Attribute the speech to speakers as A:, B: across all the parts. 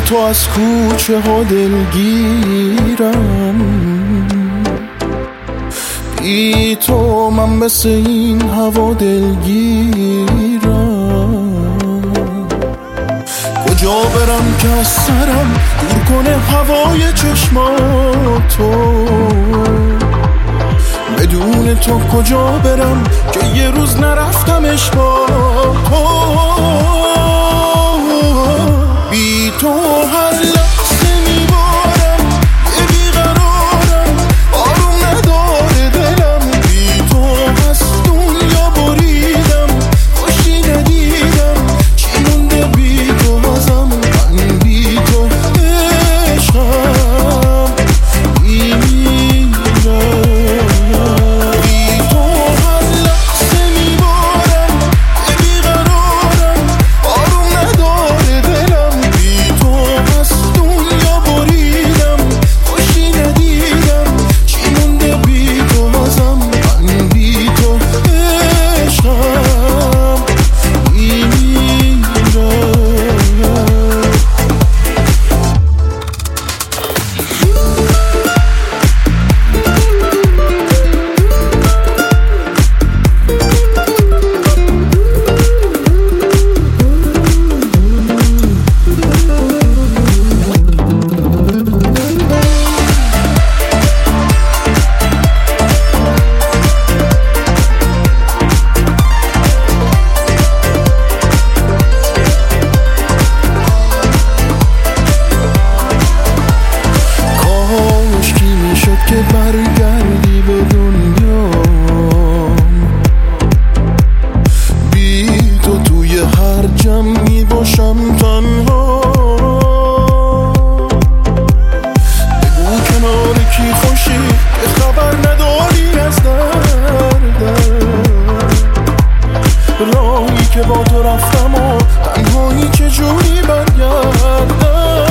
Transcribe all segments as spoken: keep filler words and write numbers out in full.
A: تو از کوچه ها دلگیرم، بی تو من مثل این هوا دلگیرم. کجا برم که از سرم دور کنه هوای چشماتو، بدون تو کجا برم که یه روز نرفتمش با تو. بی تو هر لحظه میبارم یه بیقرارم، آروم نداره دلم. بی تو از دنیا بریدم، خوشی ندیدم، چی مونده بی تو ازم؟ من بی تو عشقم میمیرم. بی تو هر لحظه میبارم یه بیقرارم، آروم نداره دلم. بی تو از دنیا بریدم، خوشی ندیدم، چی مونده بی تو ازم؟ من بی تو عشقم میمیرم. کاش کی میشد که برگردی به دنیا، بی تو توی هر جمعی باشم تنها. بگو کنار کی خوشی که خبر نداری از دردم، راهی که با تو رفتم و تنهایی چجوری برگردم.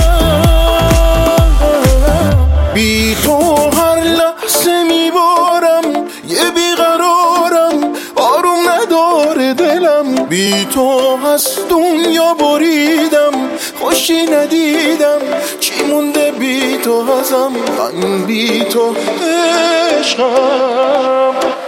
A: بی تو هر لحظه میبارم یه بیقرارم، آروم نداره دلم. بی تو از دنیا بریدم، خوشی ندیدم، چی مونده بی تو ازم؟ من بی تو عشقم